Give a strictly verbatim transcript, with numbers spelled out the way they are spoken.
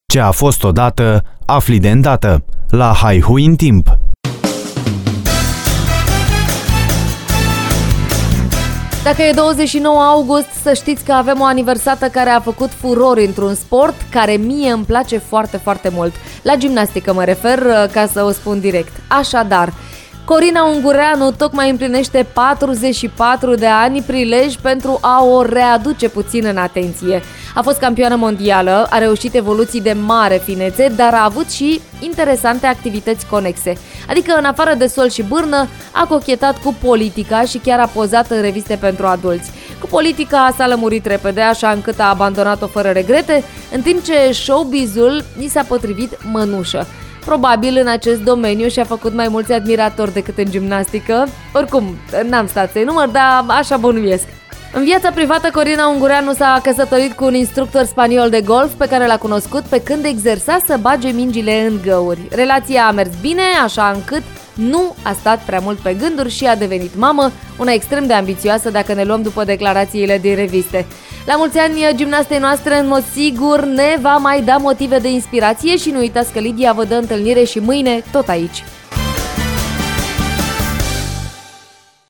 Ce a fost odată, afli de îndată. La Haihui în timp. Dacă e douăzeci și nouă august, să știți că avem o aniversată care a făcut furori într-un sport care mie îmi place foarte, foarte mult. La gimnastică mă refer, ca să o spun direct. Așadar, Corina Ungureanu tocmai împlinește patruzeci și patru de ani, prilej pentru a o readuce puțin în atenție. A fost campioană mondială, a reușit evoluții de mare finețe, dar a avut și interesante activități conexe. Adică, în afară de sol și bârnă, a cochetat cu politica și chiar a pozat în reviste pentru adulți. Cu politica s-a lămurit repede, așa încât a abandonat-o fără regrete, în timp ce showbiz-ul i s-a potrivit mănușă. Probabil în acest domeniu și-a făcut mai mulți admiratori decât în gimnastică. Oricum, n-am stat să-i număr, dar așa bănuiesc. În viața privată, Corina Ungureanu s-a căsătorit cu un instructor spaniol de golf pe care l-a cunoscut pe când exersa să bage mingile în găuri. Relația a mers bine, așa încât nu a stat prea mult pe gânduri și a devenit mamă, una extrem de ambițioasă dacă ne luăm după declarațiile din reviste. La mulți ani, gimnastei noastre, în mod sigur, ne va mai da motive de inspirație și nu uitați că Lidia vă dă întâlnire și mâine tot aici.